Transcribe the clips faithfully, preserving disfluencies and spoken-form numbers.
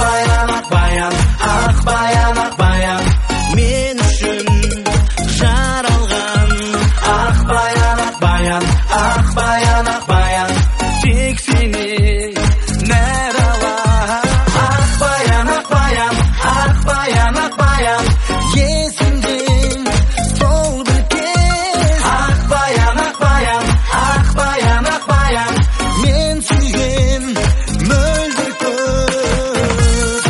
баян, ақ баян, ақ баян, ақ баян, мен үшін жаралған. Ақ баян, ақ баян, ақ баян, ақ баян, тек сенен нәр алам. Ақ баян, ақ баян, ақ баян, ақ баян, есімде сол бір кез. Ақ баян, ақ баян, ақ баян, ақ баян, мен сүйген мөлдір көз.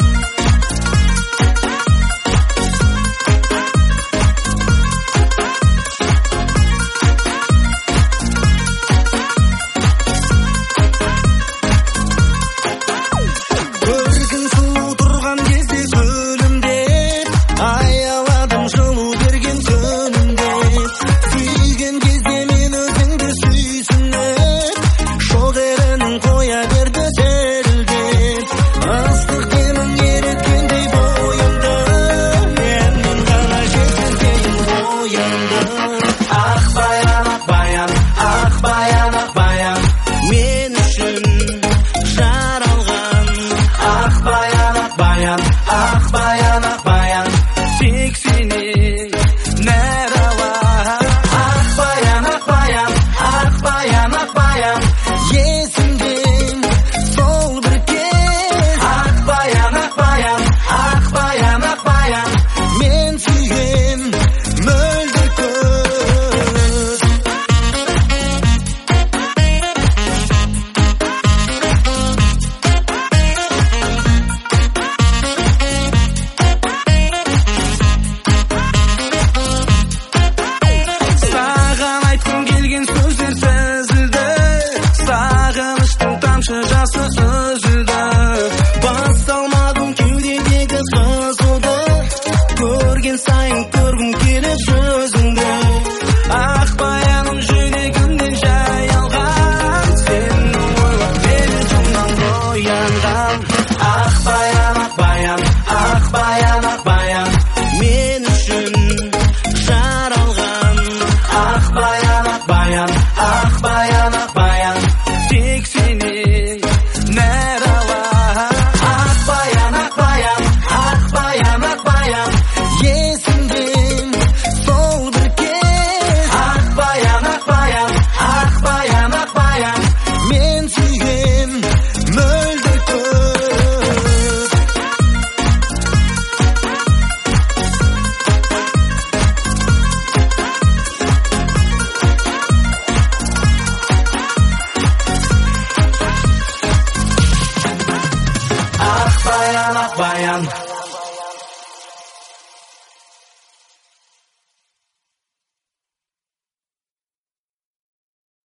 Көргін сұлу тұрған кезде күлімдеп, аяладым жылу берген күнімде. Сүйген кезде мен өзіңді сүйсініп, шоқ ерінің қоя берді дірілдеп. Ыстық демің ереткендей бойымды, менің ғана жеткізейін ойымды. Ақ баян, ақ баян, ақ баян, ақ баян, мен үшін жаралған. Ақ баян, ақ баян, ақ баян, ақ баян, тек сенен нәр алам. Ақ баян, ақ баян, ақ баян, ақ баян, есімде сол бір кез. Ақ баян, ақ баян, ақ баян, ақ баян, мен сүйген мөлдір көз. Саған айтқым келген сөздер сезілді, сағыныштың тамшы жасы үзілді. Басталмадым кеудедегі қызуды, көрген сайын көргім келіп жүзіңді. Ақ баяным жүрегімнен жайылған, сені ойлап мен жұмнан оянған. Ақ баян, ақ баян, ақ баян, ақ баян, мен үшін жаралған. Ақ баян, ақ баян, ақ баян, ақ баян, тек сенен нәр алам. Ақ баян, ақ баян, ақ баян, ақ баян, есімде сол бір кез. Ақ баян, ақ баян, ақ баян, ақ баян, мен сүйген мөлдір көз. Ақ баян, ақ баян,